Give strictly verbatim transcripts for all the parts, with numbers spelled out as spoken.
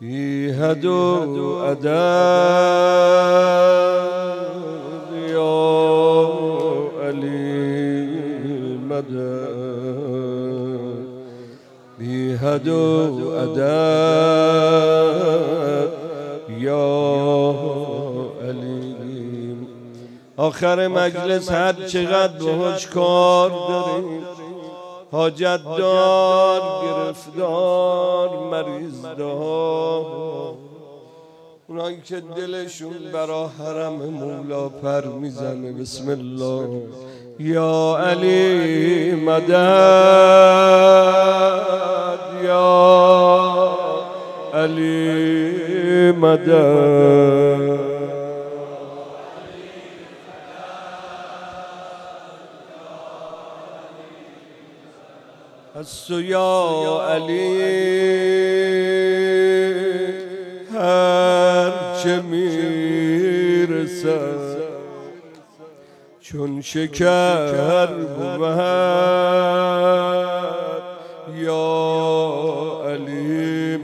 بی حد و عدد یا علی مدد، بی حد و عدد یا علی. آخر مجلس هر چقدر باهاش کار داریم، حاجت دار، گرفتار، مریض دار، اونایی که دلشون برا حرم مولا پر میزنه، بسم الله یا علی مدد، یا علی مدد. از تو یا علی هر چه میرسد چون شکر بود، یا علی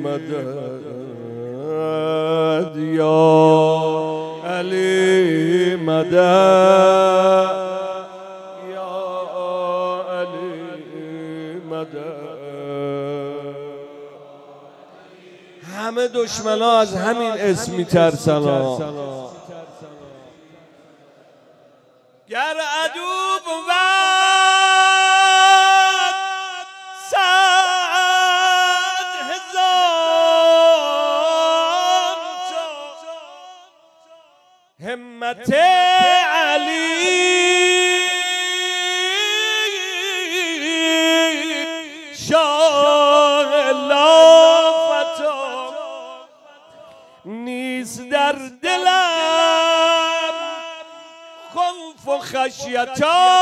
مدد، یا علی مدد، همه دشمنا از همین اسم میترسن. گر عدو بود صد هزار همت علی شاه لافتا نیست در دلم خوف و خشیتا،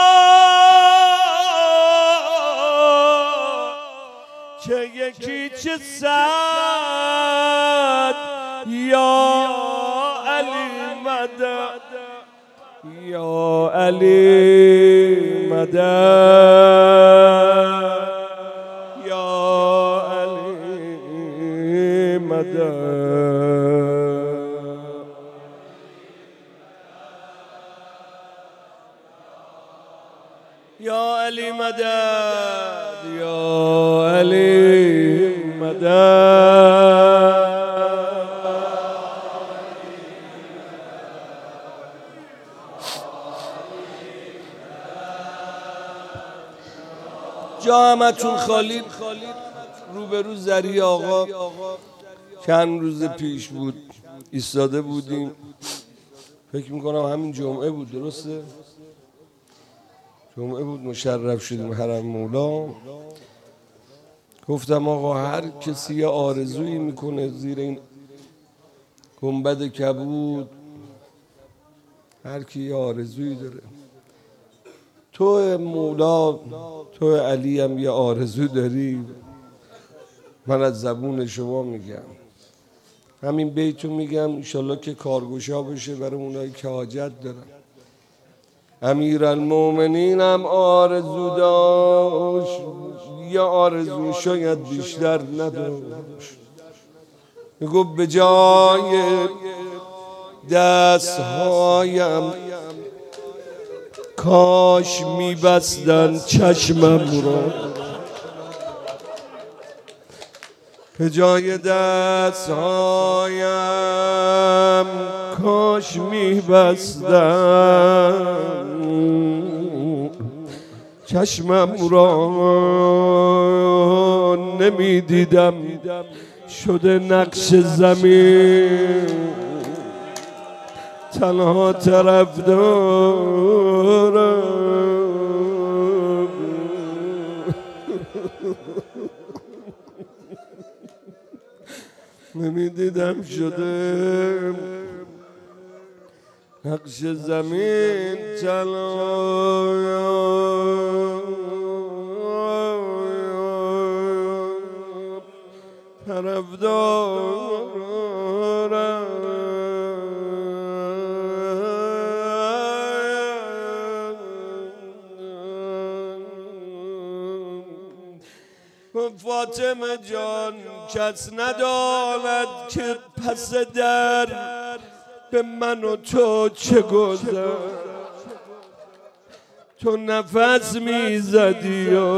که یکی چه صد یا علی مدد، یا علی مدد، یا علی مدد. یا علی مدد، یا علی مدد. جا همتون خالی، روبرو زری آقا چند روز پیش بود ایستاده بودیم، فکر میکنم همین جمعه بود، درسته؟ جمعه بود مشرف شدیم حرم مولا. گفتم آقا هر کسی یه آرزویی میکنه زیر این گنبد کبود، هر کی یه آرزویی داره. تو مولا، تو علی هم یه آرزو داری، من از زبون شما میگم همین بیتو میگم، انشالله که کارگشا بشه برای اونایی که حاجت دارن. امیرالمومنین هم آرزو داشت، یا آرزو شاید بیشتر نداشت، میگو به جای دستهایم کاش میبستن چشمم رو، به جای دستهایم کاش میبستن چشمم را، نمیدیدم شده نقش زمین تنها طرف دارم. نمیدیدم شده نقش زمین تنها طرف دارم. فاطمه جان کس نداند که پس در به من و تو چه گذر تو نفس میزدی و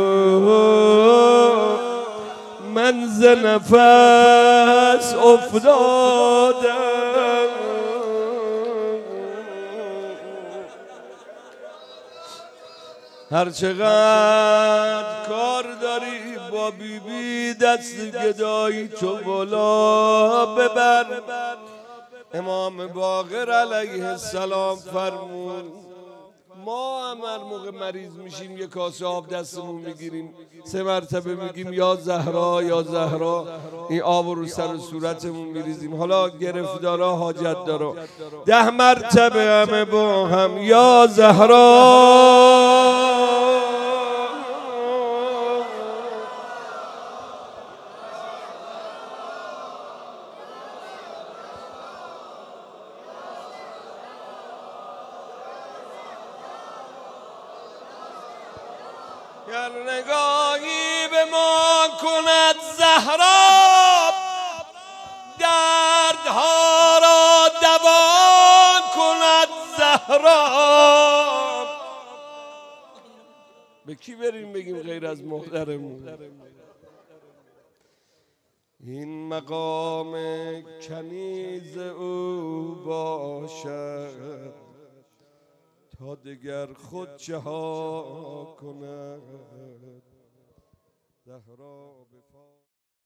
من ز نفس افتادم هر چقدر کار داری با بی بی دست گدایی تو بالا ببر امام باقر علیه السلام فرمود ما هم هر موقع مریض میشیم یه کاسه آب دستمون میگیریم سه مرتبه میگیم یا زهرا یا زهرا این آب رو سر و صورتمون میریزیم حالا گرفتارا حاجت دارا ده مرتبه همه با هم یا زهرا گر نگاهی به ما کند زهرا دردها را دوا کند زهرا به کی بریم بگیم غیر از محترمون این مقام کنیز او باشد تا دگر خود چه ها کند زهرا